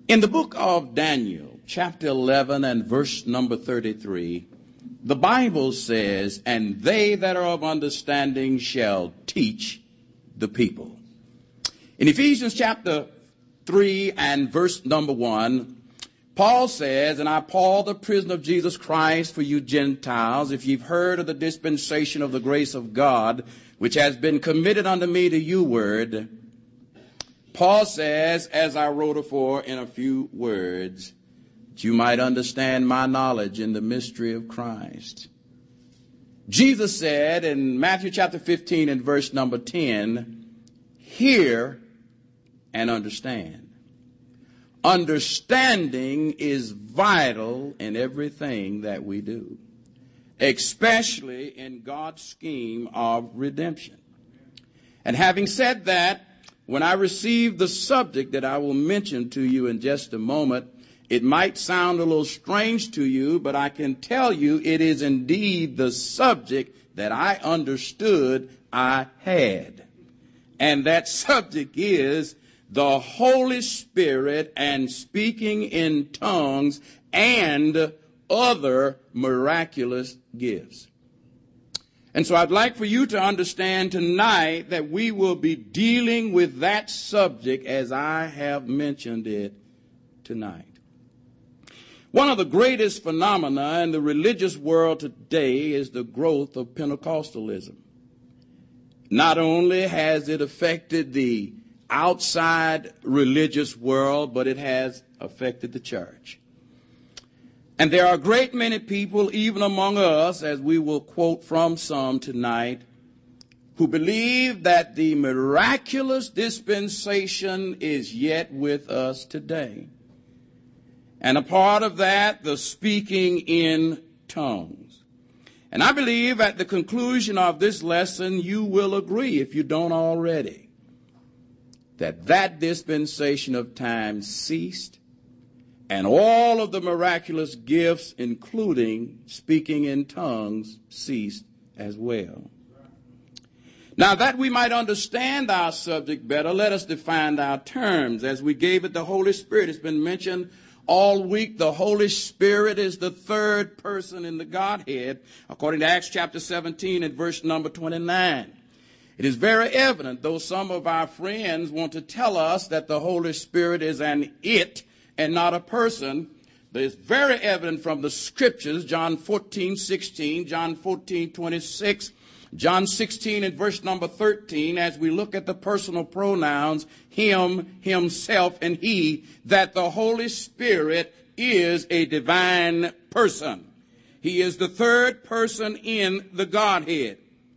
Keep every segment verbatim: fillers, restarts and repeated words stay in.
In the book of Daniel, chapter eleven and verse number thirty-three, the Bible says, "And they that are of understanding shall teach the people." In Ephesians chapter three and verse number one, Paul says, "And I, Paul, the prisoner of Jesus Christ, for you Gentiles, if you've heard of the dispensation of the grace of God, which has been committed unto me to you word," Paul says, "as I wrote afore in a few words, that you might understand my knowledge in the mystery of Christ." Jesus said in Matthew chapter fifteen and verse number ten, "Hear and understand." Understanding is vital in everything that we do, especially in God's scheme of redemption. And having said that, when I received the subject that I will mention to you in just a moment, it might sound a little strange to you, but I can tell you it is indeed the subject that I understood I had. And that subject is the Holy Spirit and speaking in tongues and other miraculous gifts. And so I'd like for you to understand tonight that we will be dealing with that subject as I have mentioned it tonight. One of the greatest phenomena in the religious world today is the growth of Pentecostalism. Not only has it affected the outside religious world, but it has affected the church. And there are a great many people, even among us, as we will quote from some tonight, who believe that the miraculous dispensation is yet with us today. And a part of that, the speaking in tongues. And I believe at the conclusion of this lesson, you will agree, if you don't already, that that dispensation of time ceased, and all of the miraculous gifts, including speaking in tongues, ceased as well. Now, that we might understand our subject better, let us define our terms. As we gave it the Holy Spirit, it's been mentioned all week. The Holy Spirit is the third person in the Godhead, according to Acts chapter seventeen and verse number twenty-nine. It is very evident, though some of our friends want to tell us that the Holy Spirit is an it and not a person, but it's very evident from the scriptures, John fourteen sixteen, John fourteen twenty-six, John sixteen and verse number thirteen, as we look at the personal pronouns, him, himself, and he, that the Holy Spirit is a divine person. He is the third person in the Godhead.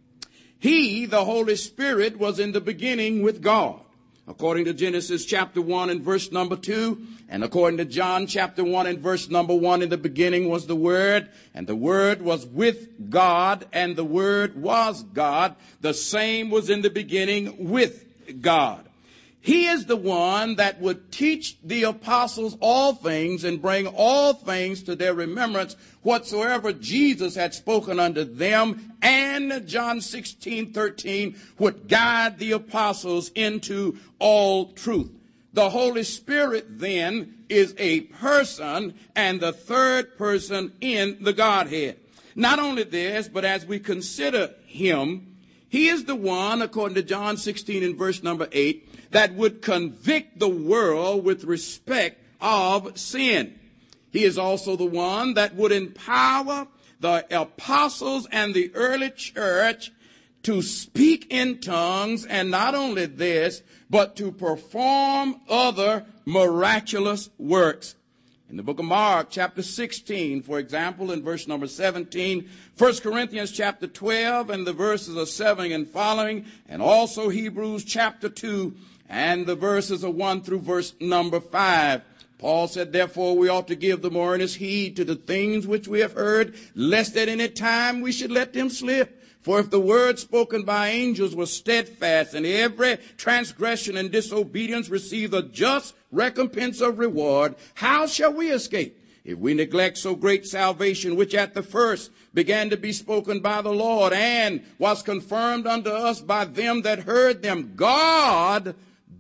He, the Holy Spirit, was in the beginning with God, according to Genesis chapter one and verse number two, and according to John chapter one and verse number one, in the beginning was the Word, and the Word was with God, and the Word was God. The same was in the beginning with God. He is the one that would teach the apostles all things and bring all things to their remembrance, whatsoever Jesus had spoken unto them, and John sixteen thirteen would guide the apostles into all truth. The Holy Spirit then is a person and the third person in the Godhead. Not only this, but as we consider him, he is the one, according to John sixteen and verse number eight, that would convict the world with respect of sin. He is also the one that would empower the apostles and the early church to speak in tongues, and not only this, but to perform other miraculous works. In the book of Mark, chapter sixteen, for example, in verse number seventeen, First Corinthians chapter twelve, and the verses of seven and following, and also Hebrews chapter two, and the verses of one through verse number five. Paul said, "Therefore we ought to give the more earnest heed to the things which we have heard, lest at any time we should let them slip. For if the word spoken by angels was steadfast, and every transgression and disobedience receive a just recompense of reward, how shall we escape if we neglect so great salvation, which at the first began to be spoken by the Lord, and was confirmed unto us by them that heard them? God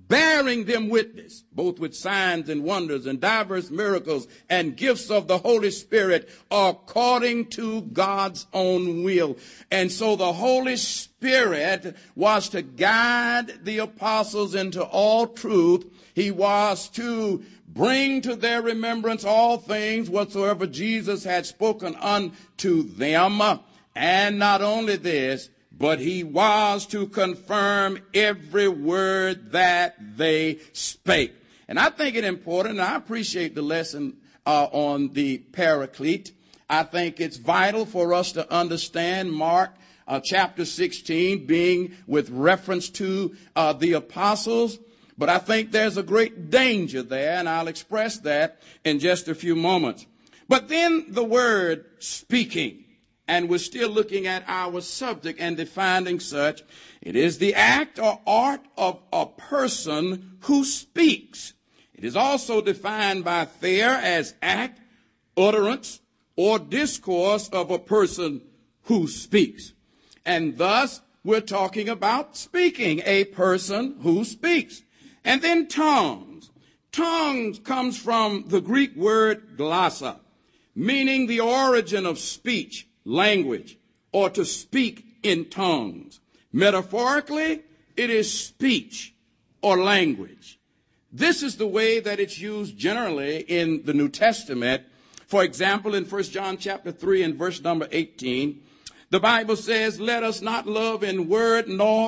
bearing them witness, both with signs and wonders and diverse miracles and gifts of the Holy Spirit, according to God's own will. And so the Holy Spirit was to guide the apostles into all truth. He was to bring to their remembrance all things whatsoever Jesus had spoken unto them. And not only this, but he was to confirm every word that they spake. And I think it important, and I appreciate the lesson uh, on the Paraclete. I think it's vital for us to understand Mark uh, chapter sixteen being with reference to uh, the apostles. But I think there's a great danger there, and I'll express that in just a few moments. But then the word speaking. And we're still looking at our subject and defining such. It is the act or art of a person who speaks. It is also defined by Thayer as act, utterance, or discourse of a person who speaks. And thus, we're talking about speaking, a person who speaks. And then tongues. Tongues comes from the Greek word glossa, meaning the origin of speech, language, or to speak in tongues. Metaphorically, it is speech or language. This is the way that it's used generally in the New Testament. For example, in First John chapter three and verse number eighteen, the Bible says, let us not love in word nor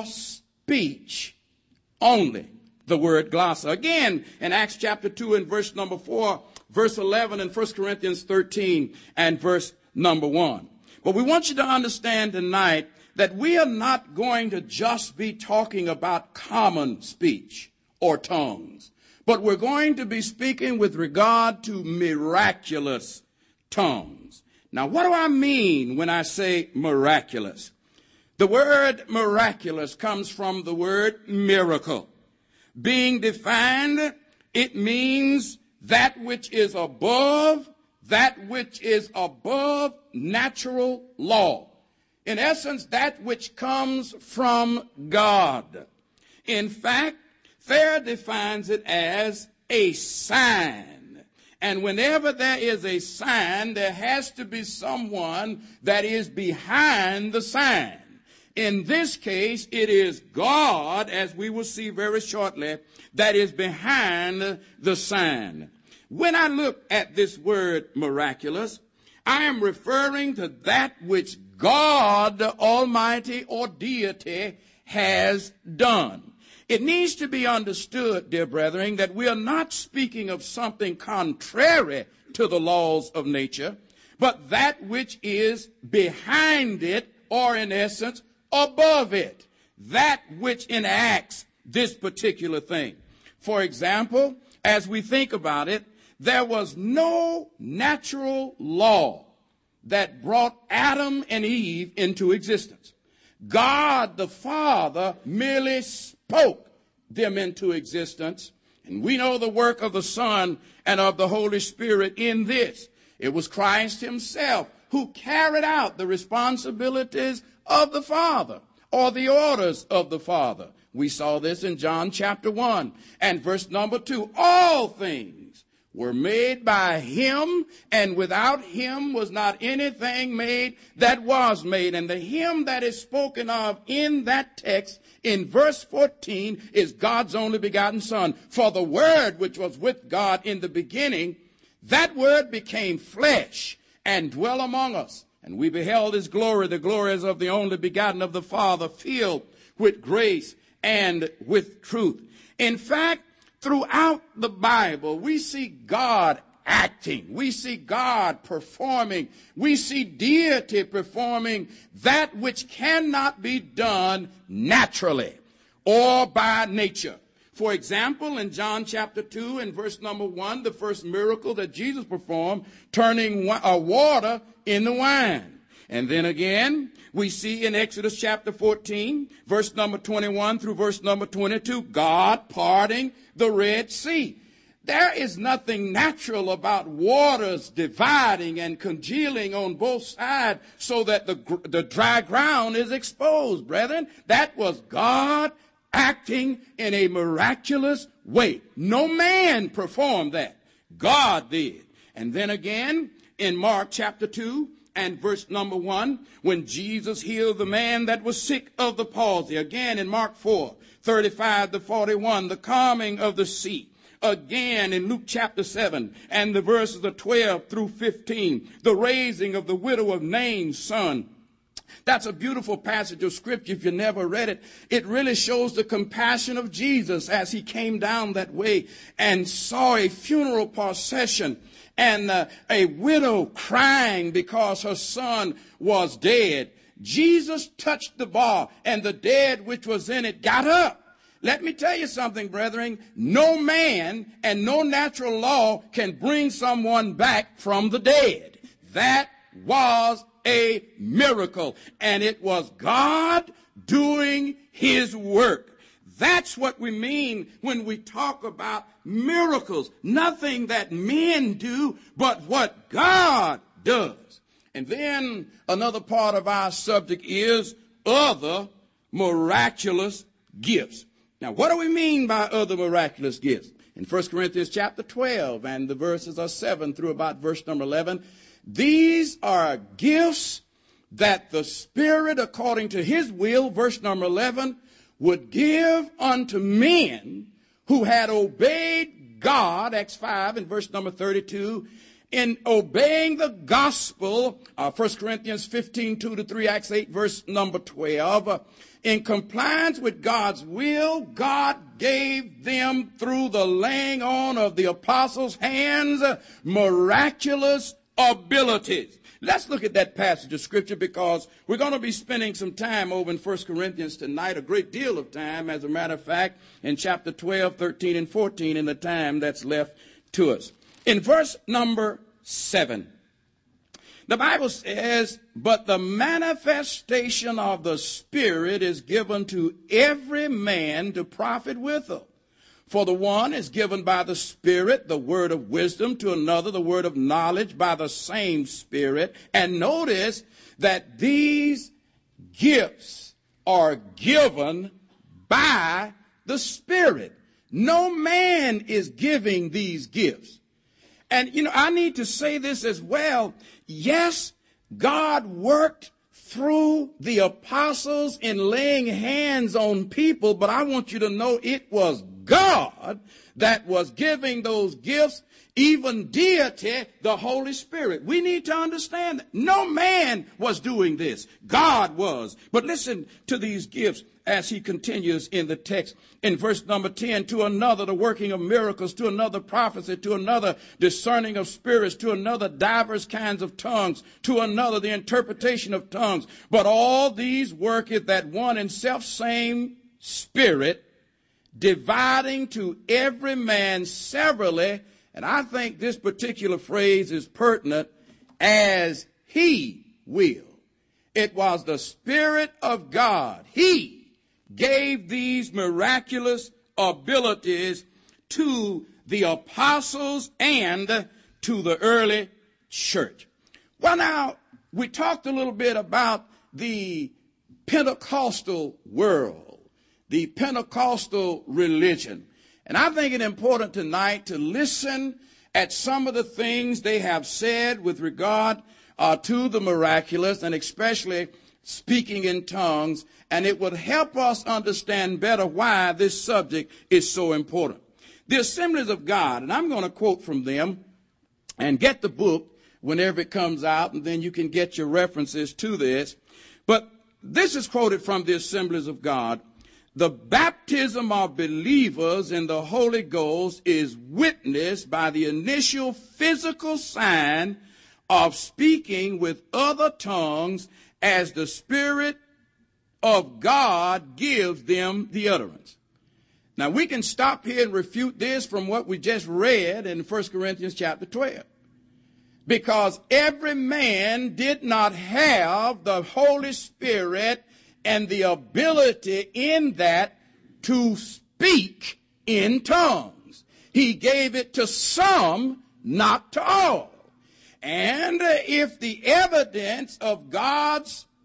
speech only, the word glossa. Again, in Acts chapter two and verse number four, verse eleven, and First Corinthians thirteen and verse number one. But we want you to understand tonight that we are not going to just be talking about common speech or tongues, but we're going to be speaking with regard to miraculous tongues. Now, what do I mean when I say miraculous? The word miraculous comes from the word miracle. Being defined, it means that which is above that which is above natural law. In essence, that which comes from God. In fact, Thayer defines it as a sign. And whenever there is a sign, there has to be someone that is behind the sign. In this case, it is God, as we will see very shortly, that is behind the sign. When I look at this word miraculous, I am referring to that which God Almighty or deity has done. It needs to be understood, dear brethren, that we are not speaking of something contrary to the laws of nature, but that which is behind it, or in essence, above it, that which enacts this particular thing. For example, as we think about it, there was no natural law that brought Adam and Eve into existence. God the Father merely spoke them into existence. And we know the work of the Son and of the Holy Spirit in this. It was Christ himself who carried out the responsibilities of the Father, or the orders of the Father. We saw this in John chapter one and verse number two. All things were made by him, and without him was not anything made that was made. And the him that is spoken of in that text in verse fourteen is God's only begotten Son. For the Word which was with God in the beginning, that Word became flesh and dwelt among us. And we beheld his glory, the glory as of the only begotten of the Father, filled with grace and with truth. In fact, throughout the Bible, we see God acting. We see God performing. We see deity performing that which cannot be done naturally or by nature. For example, in John chapter two and verse number one, the first miracle that Jesus performed, turning water into wine. And then again, we see in Exodus chapter fourteen, verse number twenty-one through verse number twenty-two, God parting the Red Sea. There is nothing natural about waters dividing and congealing on both sides so that the, the dry ground is exposed, brethren. That was God acting in a miraculous way. No man performed that. God did. And then again, in Mark chapter two and verse number one, when Jesus healed the man that was sick of the palsy. Again in Mark four, thirty-five to forty-one, the calming of the sea. Again in Luke chapter seven and the verses of twelve through fifteen, the raising of the widow of Nain's son. That's a beautiful passage of scripture. If you never read it, it really shows the compassion of Jesus as he came down that way and saw a funeral procession and uh, a widow crying because her son was dead. Jesus touched the bar, and the dead which was in it got up. Let me tell you something, brethren. No man and no natural law can bring someone back from the dead. That was a miracle, and it was God doing his work. That's what we mean when we talk about miracles. Nothing that men do, but what God does. And then another part of our subject is other miraculous gifts. Now, what do we mean by other miraculous gifts? In First Corinthians chapter twelve, and the verses are seven through about verse number eleven, these are gifts that the Spirit, according to his will, verse number eleven, would give unto men who had obeyed God, Acts five and verse number thirty-two, in obeying the gospel, uh, First Corinthians fifteen, two to three, Acts eight, verse number twelve, uh, in compliance with God's will, God gave them through the laying on of the apostles' hands uh, miraculous abilities. Let's look at that passage of scripture because we're going to be spending some time over in First Corinthians tonight, a great deal of time, as a matter of fact, in chapter twelve, thirteen, and fourteen in the time that's left to us. In verse number seven, the Bible says, but the manifestation of the Spirit is given to every man to profit withal. For the one is given by the Spirit the word of wisdom, to another the word of knowledge by the same Spirit. And notice that these gifts are given by the Spirit. No man is giving these gifts. And, you know, I need to say this as well. Yes, God worked through the apostles in laying hands on people, but I want you to know it was God that was giving those gifts, even deity, the Holy Spirit. We need to understand that no man was doing this. God was. But listen to these gifts as he continues in the text. In verse number ten, to another the working of miracles, to another prophecy, to another discerning of spirits, to another divers kinds of tongues, to another the interpretation of tongues. But all these worketh that one and self-same Spirit, dividing to every man severally, and I think this particular phrase is pertinent, as he will. It was the Spirit of God. He gave these miraculous abilities to the apostles and to the early church. Well, now, we talked a little bit about the Pentecostal world, the Pentecostal religion. And I think it important tonight to listen at some of the things they have said with regard uh, to the miraculous, and especially speaking in tongues, and it would help us understand better why this subject is so important. The Assemblies of God, and I'm going to quote from them, and get the book whenever it comes out, and then you can get your references to this. But this is quoted from the Assemblies of God. The baptism of believers in the Holy Ghost is witnessed by the initial physical sign of speaking with other tongues as the Spirit of God gives them the utterance. Now, we can stop here and refute this from what we just read in First Corinthians chapter twelve. Because every man did not have the Holy Spirit and the ability in that to speak in tongues. He gave it to some, not to all. And if the evidence of God's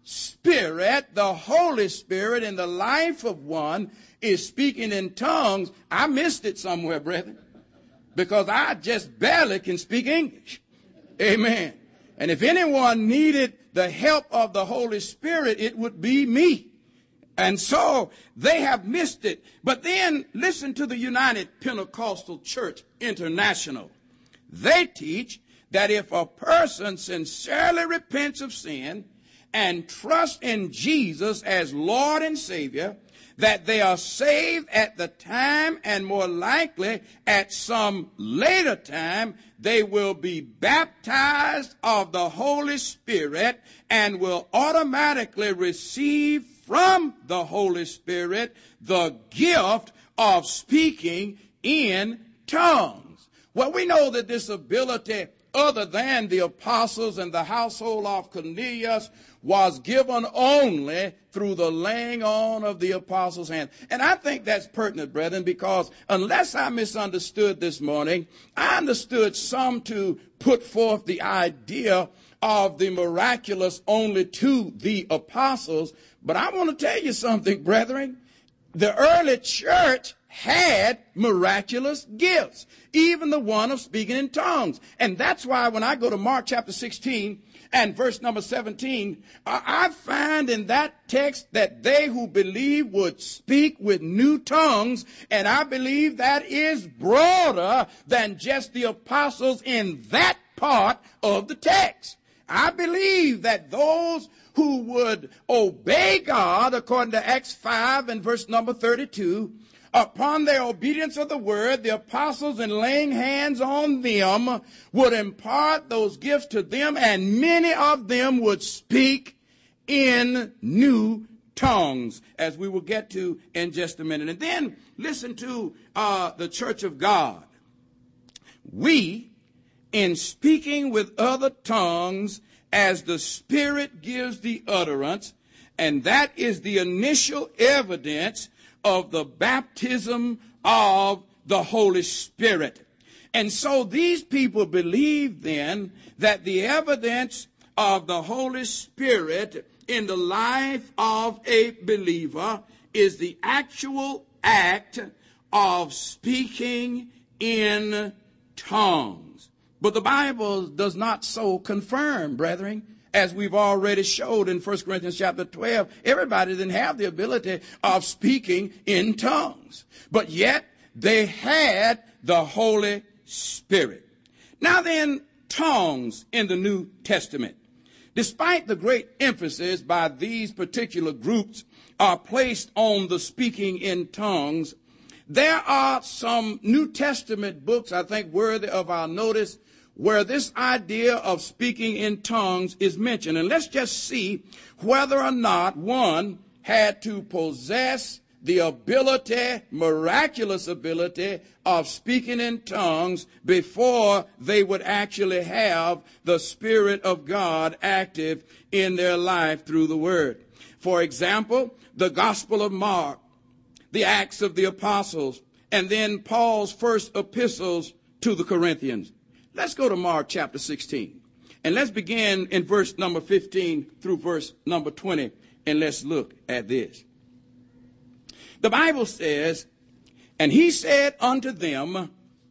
Spirit, the Holy Spirit in the life of one is speaking in tongues, I missed it somewhere, brethren, because I just barely can speak English. Amen. And if anyone needed the help of the Holy Spirit, it would be me. And so they have missed it. But then listen to the United Pentecostal Church International. They teach that if a person sincerely repents of sin and trusts in Jesus as Lord and Savior, that they are saved at the time, and more likely at some later time, they will be baptized of the Holy Spirit and will automatically receive from the Holy Spirit the gift of speaking in tongues. Well, we know that this ability, other than the apostles and the household of Cornelius, was given only through the laying on of the apostles' hands. And I think that's pertinent, brethren, because unless I misunderstood this morning, I understood some to put forth the idea of the miraculous only to the apostles. But I want to tell you something, brethren. The early church had miraculous gifts, even the one of speaking in tongues. And that's why when I go to Mark chapter sixteen and verse number seventeen, I find in that text that they who believe would speak with new tongues, and I believe that is broader than just the apostles in that part of the text. I believe that those who would obey God, according to Acts five and verse number thirty-two, upon their obedience of the word, the apostles in laying hands on them would impart those gifts to them, and many of them would speak in new tongues, as we will get to in just a minute. And then listen to uh, the church of God. We, in speaking with other tongues, as the Spirit gives the utterance, and that is the initial evidence of the baptism of the Holy Spirit. And so these people believe then that the evidence of the Holy Spirit in the life of a believer is the actual act of speaking in tongues. But the Bible does not so confirm, brethren. As we've already showed in First Corinthians chapter twelve, everybody didn't have the ability of speaking in tongues. But yet they had the Holy Spirit. Now then, tongues in the New Testament. Despite the great emphasis by these particular groups are placed on the speaking in tongues, there are some New Testament books, I think, worthy of our notice, where this idea of speaking in tongues is mentioned. And let's just see whether or not one had to possess the ability, miraculous ability, of speaking in tongues before they would actually have the Spirit of God active in their life through the Word. For example, the Gospel of Mark, the Acts of the Apostles, and then Paul's first epistles to the Corinthians. Let's go to Mark chapter sixteen, and let's begin in verse number fifteen through verse number twenty, and let's look at this. The Bible says, and he said unto them,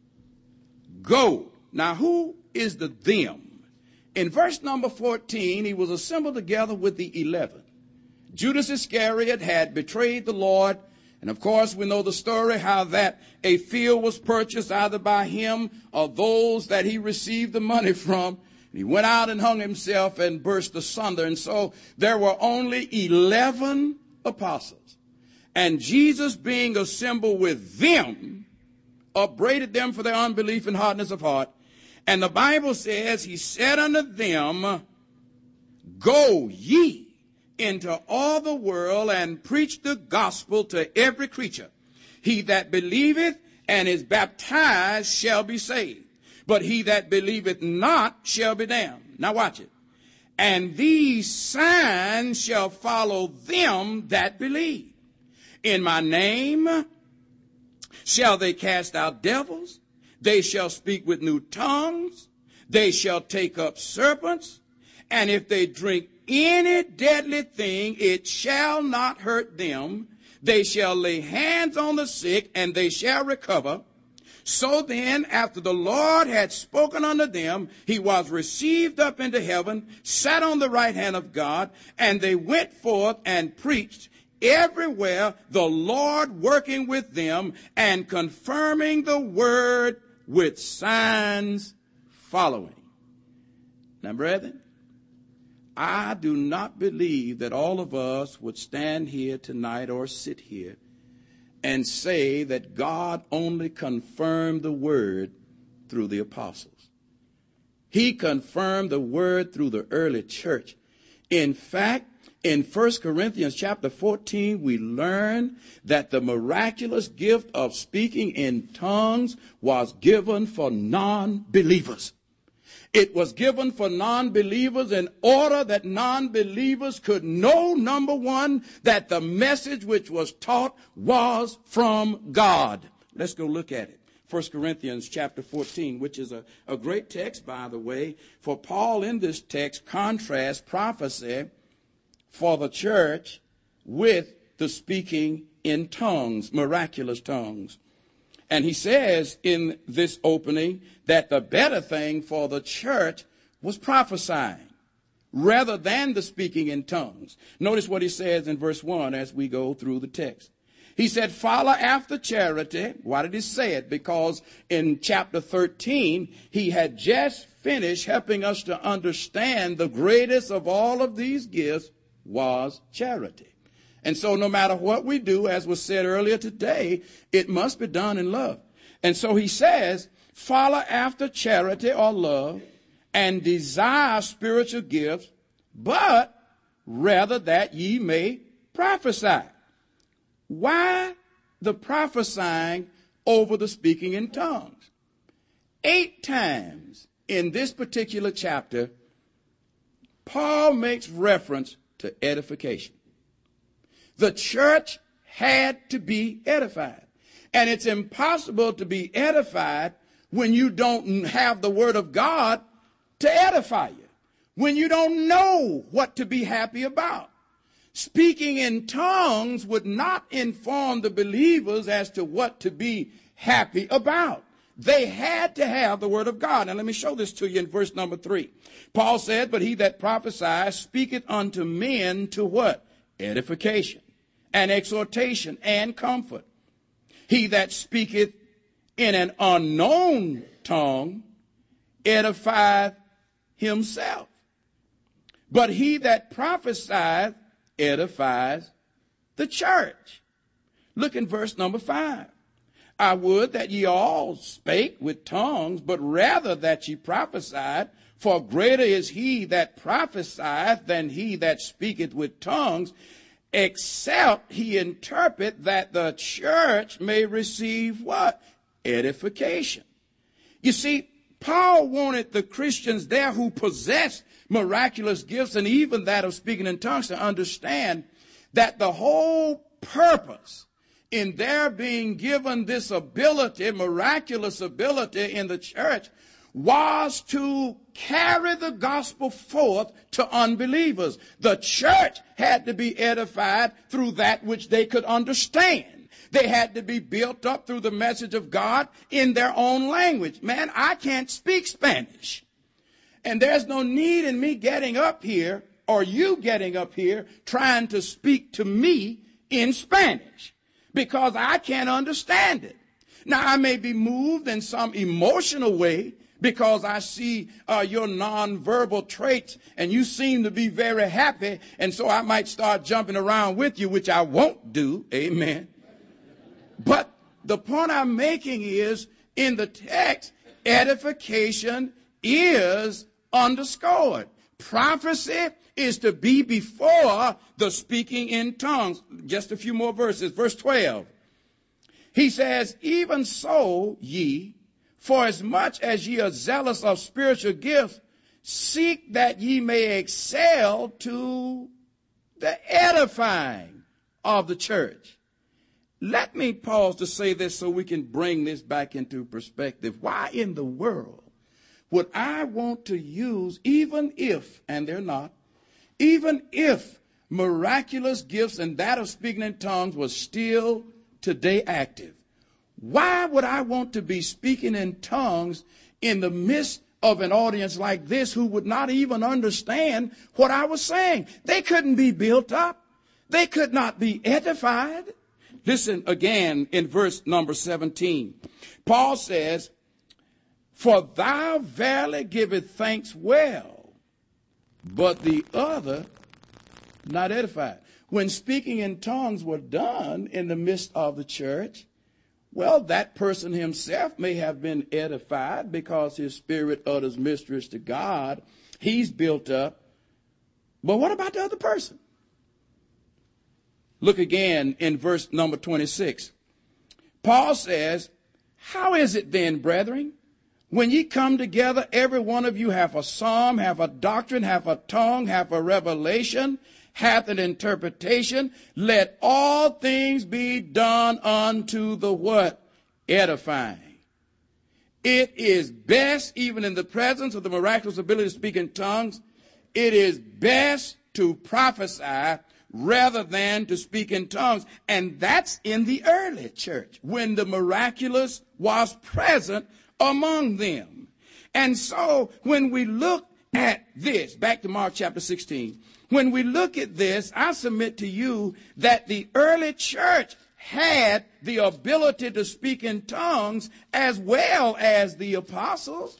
go. Now, who is the them? In verse number fourteen, he was assembled together with the eleven. Judas Iscariot had betrayed the Lord. And of course, we know the story, how that a field was purchased either by him or those that he received the money from. And he went out and hung himself and burst asunder. And so there were only eleven apostles. And Jesus, being assembled with them, upbraided them for their unbelief and hardness of heart. And the Bible says, he said unto them, go ye into all the world and preach the gospel to every creature. He that believeth and is baptized shall be saved, but he that believeth not shall be damned. Now watch it. And these signs shall follow them that believe. In my name shall they cast out devils. They shall speak with new tongues. They shall take up serpents. And if they drink any deadly thing, it shall not hurt them. They shall lay hands on the sick, and they shall recover. So then, after the Lord had spoken unto them, he was received up into heaven, sat on the right hand of God, and they went forth and preached everywhere, the Lord working with them and confirming the word with signs following. Now, brethren, I do not believe that all of us would stand here tonight or sit here and say that God only confirmed the word through the apostles. He confirmed the word through the early church. In fact, in First Corinthians chapter fourteen, we learn that the miraculous gift of speaking in tongues was given for non-believers. It was given for non-believers in order that non-believers could know, number one, that the message which was taught was from God. Let's go look at it. First Corinthians chapter fourteen, which is a, a great text, by the way, for Paul in this text contrasts prophecy for the church with the speaking in tongues, miraculous tongues. And he says in this opening that the better thing for the church was prophesying rather than the speaking in tongues. Notice what he says in verse one as we go through the text. He said, follow after charity. Why did he say it? Because in chapter thirteen, he had just finished helping us to understand the greatest of all of these gifts was charity. And so no matter what we do, as was said earlier today, it must be done in love. And so he says, follow after charity or love and desire spiritual gifts, but rather that ye may prophesy. Why the prophesying over the speaking in tongues? Eight times in this particular chapter, Paul makes reference to edification. The church had to be edified. And it's impossible to be edified when you don't have the word of God to edify you, when you don't know what to be happy about. Speaking in tongues would not inform the believers as to what to be happy about. They had to have the word of God. And let me show this to you in verse number three. Paul said, but he that prophesies speaketh unto men to what? Edification and exhortation and comfort. He that speaketh in an unknown tongue edifieth himself. But he that prophesieth edifies the church. Look in verse number five. I would that ye all spake with tongues, but rather that ye prophesied, for greater is he that prophesieth than he that speaketh with tongues, except he interpret, that the church may receive what? Edification. You see, Paul wanted the Christians there who possessed miraculous gifts and even that of speaking in tongues to understand that the whole purpose in their being given this ability, miraculous ability in the church, was to carry the gospel forth to unbelievers. The church had to be edified through that which they could understand. They had to be built up through the message of God in their own language. Man, I can't speak Spanish. And there's no need in me getting up here or you getting up here trying to speak to me in Spanish because I can't understand it. Now, I may be moved in some emotional way because I see uh, your nonverbal traits and you seem to be very happy. And so I might start jumping around with you, which I won't do. Amen. But the point I'm making is in the text, edification is underscored. Prophecy is to be before the speaking in tongues. Just a few more verses. Verse twelve. He says, even so ye, for as much as ye are zealous of spiritual gifts, seek that ye may excel to the edifying of the church. Let me pause to say this so we can bring this back into perspective. Why in the world would I want to use, even if, and they're not, even if miraculous gifts and that of speaking in tongues was still today active? Why would I want to be speaking in tongues in the midst of an audience like this who would not even understand what I was saying? They couldn't be built up. They could not be edified. Listen again in verse number seventeen. Paul says, for thou verily giveth thanks well, but the other not edified. When speaking in tongues were done in the midst of the church, well, that person himself may have been edified because his spirit utters mysteries to God. He's built up. But what about the other person? Look again in verse number twenty-six. Paul says, how is it then, brethren, when ye come together, every one of you hath a psalm, hath a doctrine, hath a tongue, hath a revelation, hath an interpretation? Let all things be done unto the what? Edifying. It is best, even in the presence of the miraculous ability to speak in tongues, it is best to prophesy rather than to speak in tongues. And that's in the early church, when the miraculous was present among them. And so when we look at this, back to Mark chapter sixteen, when we look at this, I submit to you that the early church had the ability to speak in tongues as well as the apostles.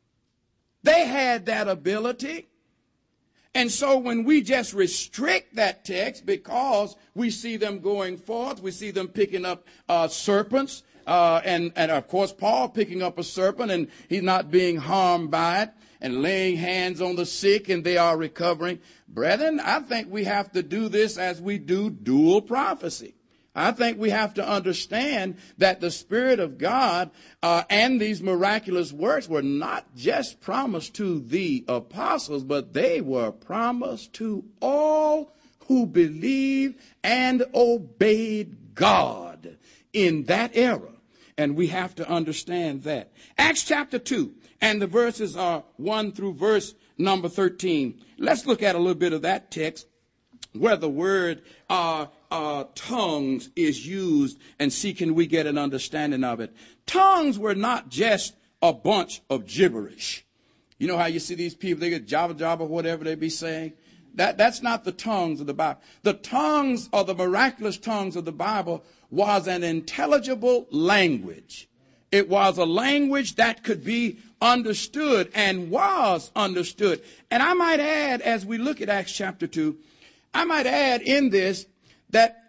They had that ability. And so when we just restrict that text because we see them going forth, we see them picking up uh, serpents, uh, and, and of course Paul picking up a serpent and he's not being harmed by it, and laying hands on the sick and they are recovering. Brethren, I think we have to do this as we do dual prophecy. I think we have to understand that the Spirit of God uh, and these miraculous works were not just promised to the apostles, but they were promised to all who believed and obeyed God in that era. And we have to understand that. Acts chapter two, and the verses are one through verse number thirteen. Let's look at a little bit of that text where the word uh, uh, tongues is used, and see can we get an understanding of it. Tongues were not just a bunch of gibberish. You know how you see these people, they get jabba jabba, whatever they be saying? That, that's not the tongues of the Bible. The tongues, or the miraculous tongues of the Bible, was an intelligible language. It was a language that could be understood and was understood. And I might add, as we look at Acts chapter two, I might add in this that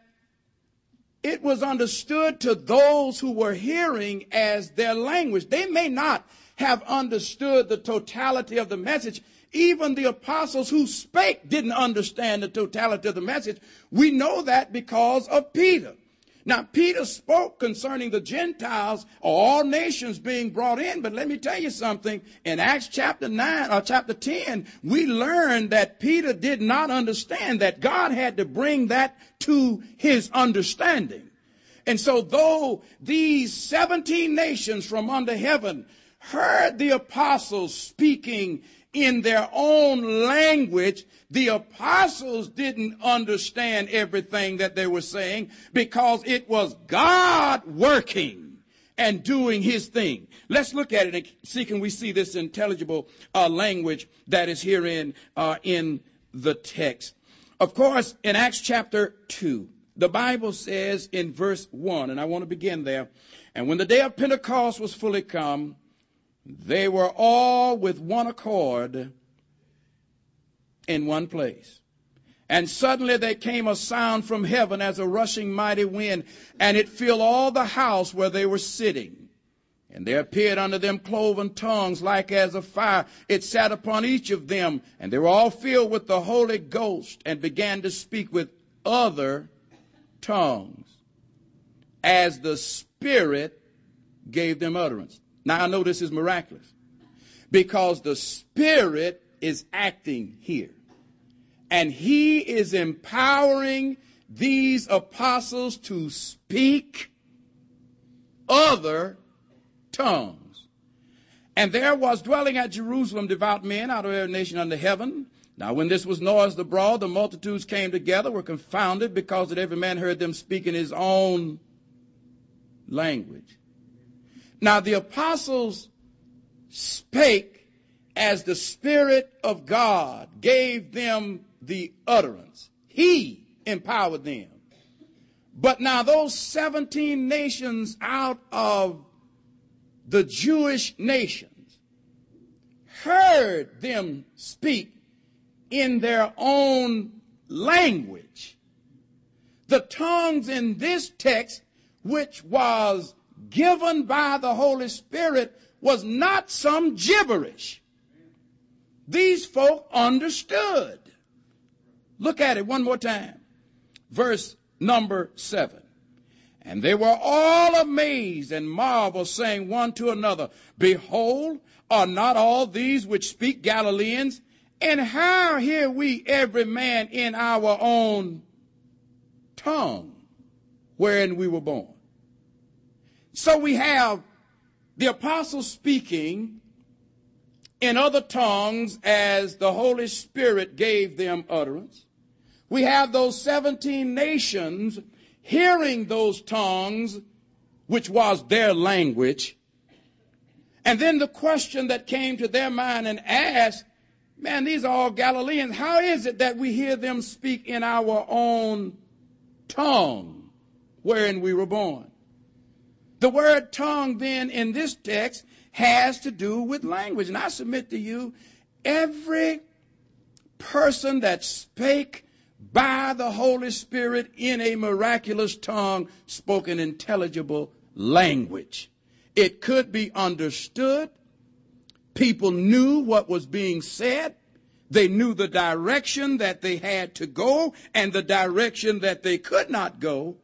it was understood to those who were hearing as their language. They may not have understood the totality of the message. Even the apostles who spake didn't understand the totality of the message. We know that because of Peter. Now, Peter spoke concerning the Gentiles, all nations being brought in. But let me tell you something. In Acts chapter nine or chapter ten, we learn that Peter did not understand, that God had to bring that to his understanding. And so though these seventeen nations from under heaven heard the apostles speaking in their own language, the apostles didn't understand everything that they were saying, because it was God working and doing his thing. Let's look at it and see, can we see this intelligible uh, language that is herein uh, in the text. Of course, in Acts chapter two, the Bible says in verse one, and I want to begin there, and when the day of Pentecost was fully come, they were all with one accord in one place. And suddenly there came a sound from heaven as a rushing mighty wind, and it filled all the house where they were sitting. And there appeared unto them cloven tongues like as of fire. It sat upon each of them, and they were all filled with the Holy Ghost, and began to speak with other tongues as the Spirit gave them utterance. Now, I know this is miraculous because the Spirit is acting here. And he is empowering these apostles to speak other tongues. And there was dwelling at Jerusalem devout men out of every nation under heaven. Now when this was noised abroad, the multitudes came together, were confounded, because that every man heard them speak in his own language. Now the apostles spake as the Spirit of God gave them the utterance. He empowered them. But now those seventeen nations out of the Jewish nations heard them speak in their own language. The tongues in this text, which was given by the Holy Spirit, was not some gibberish. These folk understood. Look at it one more time. Verse number seven. And they were all amazed and marveled, saying one to another, Behold, are not all these which speak Galileans? And how hear we every man in our own tongue wherein we were born? So we have the apostles speaking in other tongues as the Holy Spirit gave them utterance. We have those seventeen nations hearing those tongues, which was their language. And then the question that came to their mind and asked, man, these are all Galileans. How is it that we hear them speak in our own tongue wherein we were born? The word tongue then in this text has to do with language. And I submit to you, every person that spake by the Holy Spirit in a miraculous tongue spoke an intelligible language. It could be understood. People knew what was being said. They knew the direction that they had to go and the direction that they could not go.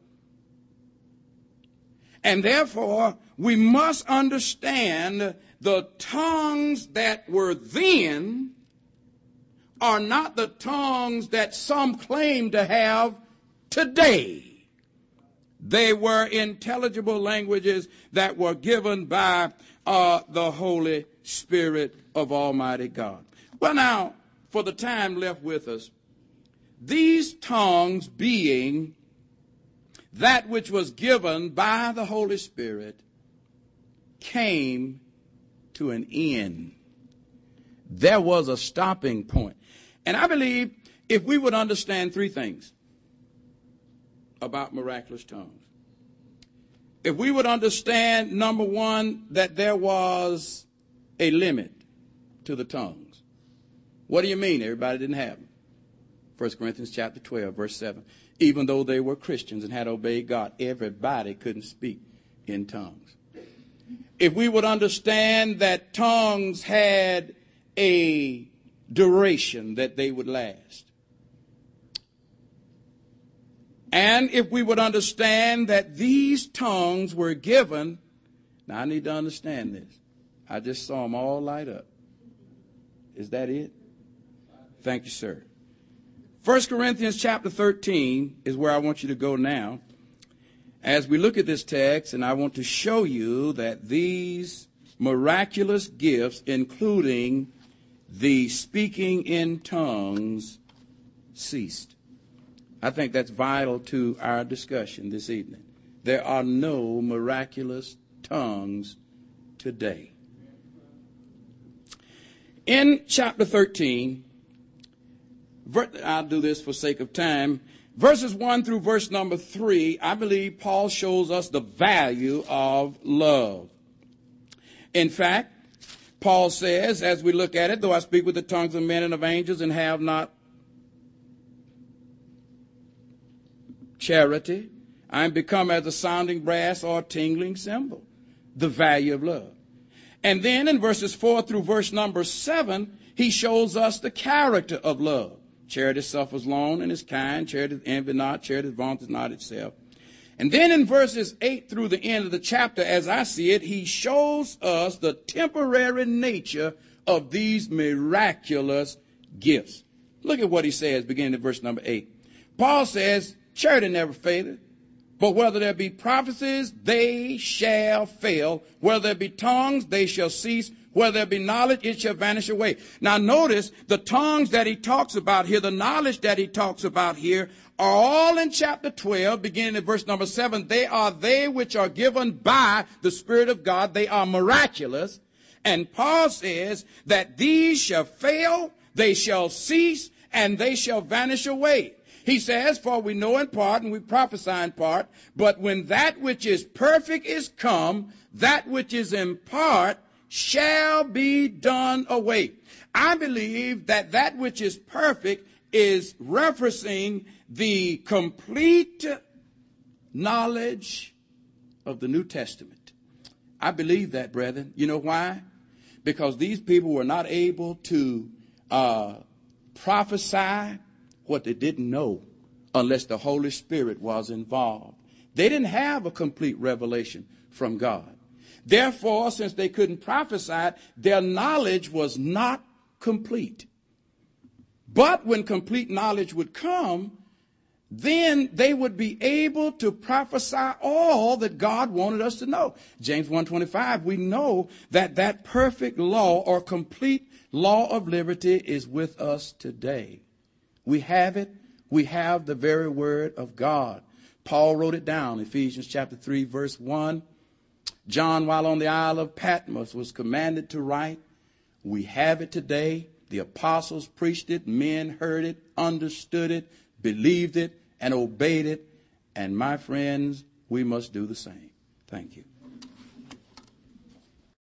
And therefore, we must understand the tongues that were then are not the tongues that some claim to have today. They were intelligible languages that were given by uh, the Holy Spirit of Almighty God. Well, now, for the time left with us, these tongues being that which was given by the Holy Spirit came to an end. There was a stopping point. And I believe if we would understand three things about miraculous tongues. If we would understand, number one, that there was a limit to the tongues. What do you mean everybody didn't have them? First Corinthians chapter twelve, verse seven. Even though they were Christians and had obeyed God, everybody couldn't speak in tongues. If we would understand that tongues had a duration that they would last. And if we would understand that these tongues were given, now I need to understand this. I just saw them all light up. Is that it? Thank you, sir. First Corinthians chapter thirteen is where I want you to go now. As we look at this text, and I want to show you that these miraculous gifts, including the speaking in tongues, ceased. I think that's vital to our discussion this evening. There are no miraculous tongues today. In chapter thirteen, I'll do this for sake of time, verses one through verse number three, I believe Paul shows us the value of love. In fact, Paul says, as we look at it, though I speak with the tongues of men and of angels and have not charity, I am become as a sounding brass or a tingling cymbal. The value of love. And then in verses four through verse number seven, he shows us the character of love. Charity suffers long and is kind. Charity envy not. Charity vaunteth not itself. And then in verses eight through the end of the chapter, as I see it, he shows us the temporary nature of these miraculous gifts. Look at what he says beginning at verse number eight. Paul says, charity never faileth, but whether there be prophecies, they shall fail. Whether there be tongues, they shall cease. where there be knowledge, it shall vanish away. Now notice the tongues that he talks about here, the knowledge that he talks about here, are all in chapter twelve, beginning at verse number seven. They are they which are given by the Spirit of God. They are miraculous. And Paul says that these shall fail, they shall cease, and they shall vanish away. He says, for we know in part and we prophesy in part, but when that which is perfect is come, that which is in part shall be done away. I believe that that which is perfect is referencing the complete knowledge of the New Testament. I believe that, brethren. You know why? Because these people were not able to uh, prophesy what they didn't know unless the Holy Spirit was involved. They didn't have a complete revelation from God. Therefore, since they couldn't prophesy, their knowledge was not complete. But when complete knowledge would come, then they would be able to prophesy all that God wanted us to know. James one twenty-five, we know that that perfect law or complete law of liberty is with us today. We have it. We have the very word of God. Paul wrote it down, Ephesians chapter three, verse one. John, while on the Isle of Patmos, was commanded to write. We have it today. The apostles preached it. Men heard it, understood it, believed it, and obeyed it. And my friends, we must do the same. Thank you.